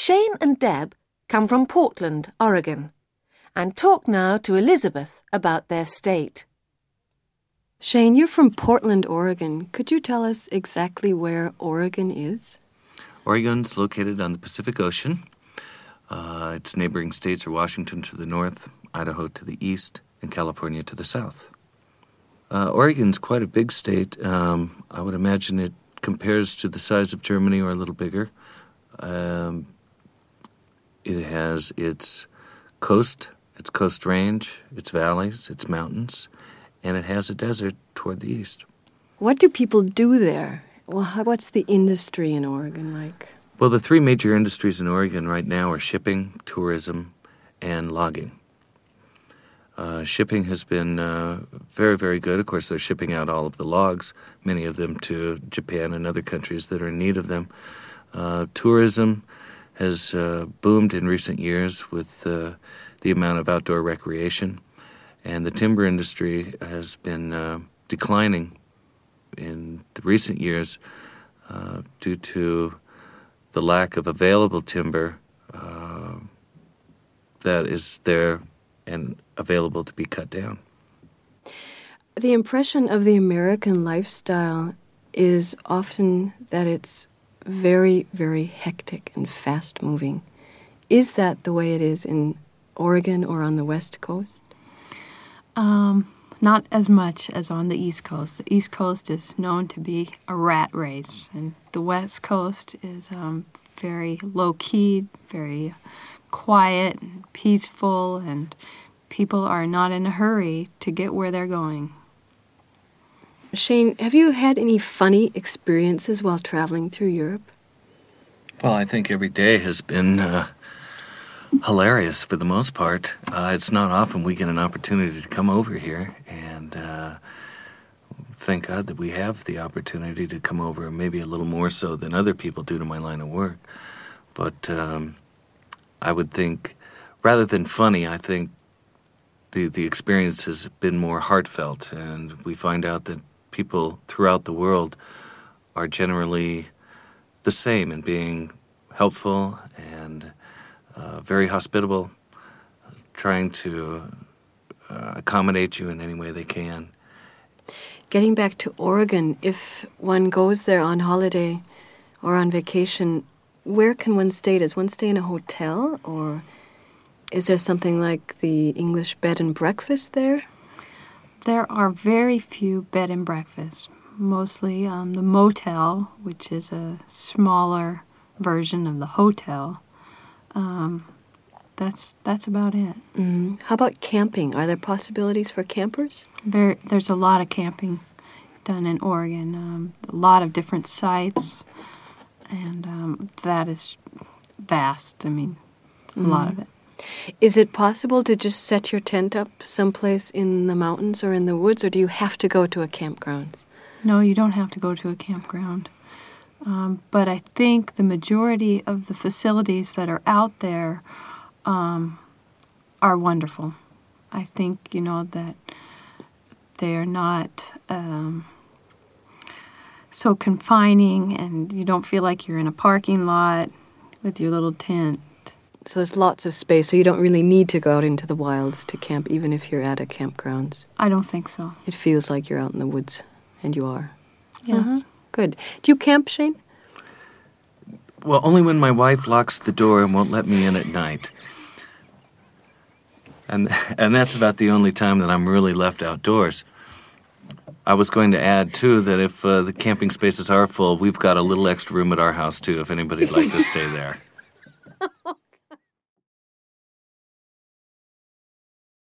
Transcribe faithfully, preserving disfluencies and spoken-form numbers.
Shane and Deb come from Portland, Oregon, and talk now to Elizabeth about their state. Shane, you're from Portland, Oregon. Could you tell us exactly where Oregon is? Oregon's located on the Pacific Ocean. Uh, its neighboring states are Washington to the north, Idaho to the east, and California to the south. Uh, Oregon's quite a big state. Um, I would imagine it compares to the size of Germany or a little bigger. Um, it has its coast, its coast range, its valleys, its mountains, and it has a desert toward the east. What do people do there? Well, what's the industry in Oregon like? Well, the three major industries in Oregon right now are shipping, tourism, and logging. Uh, shipping has been uh, very, very good. Of course, they're shipping out all of the logs, many of them to Japan and other countries that are in need of them. Uh, tourism has uh, boomed in recent years with uh, the amount of outdoor recreation, and the timber industry has been uh, declining in the recent years uh, due to the lack of available timber uh, that is there and available to be cut down. The impression of the American lifestyle is often that it's very, very hectic and fast-moving. Is that the way it is in Oregon or on the West Coast? Um, not as much as on the East Coast. The East Coast is known to be a rat race, and the West Coast is um, very low-key, very quiet and peaceful, and people are not in a hurry to get where they're going. Shane, have you had any funny experiences while traveling through Europe? Well, I think every day has been uh, hilarious for the most part. Uh, it's not often we get an opportunity to come over here, and uh, thank God that we have the opportunity to come over, maybe a little more so than other people due to my line of work. But um, I would think, rather than funny, I think the, the experience has been more heartfelt, and we find out that people throughout the world are generally the same in being helpful and uh, very hospitable, trying to uh, accommodate you in any way they can. Getting back to Oregon, if one goes there on holiday or on vacation, where can one stay? Does one stay in a hotel, or is there something like the English bed and breakfast there? There are very few bed and breakfasts, mostly um, the motel, which is a smaller version of the hotel. Um, that's that's about it. Mm. How about camping? Are there possibilities for campers? There, there's a lot of camping done in Oregon, um, a lot of different sites, and um, that is vast. I mean, a mm. lot of it. Is it possible to just set your tent up someplace in the mountains or in the woods, or do you have to go to a campground? No, you don't have to go to a campground. Um, but I think the majority of the facilities that are out there um, are wonderful. I think, you know, that they're not um, so confining, and you don't feel like you're in a parking lot with your little tent. So there's lots of space, so you don't really need to go out into the wilds to camp, even if you're at a campground. I don't think so. It feels like you're out in the woods, and you are. Yes. Uh-huh. Good. Do you camp, Shane? Well, only when my wife locks the door and won't let me in at night. And and that's about the only time that I'm really left outdoors. I was going to add, too, that if uh, the camping spaces are full, we've got a little extra room at our house, too, if anybody'd like to stay there.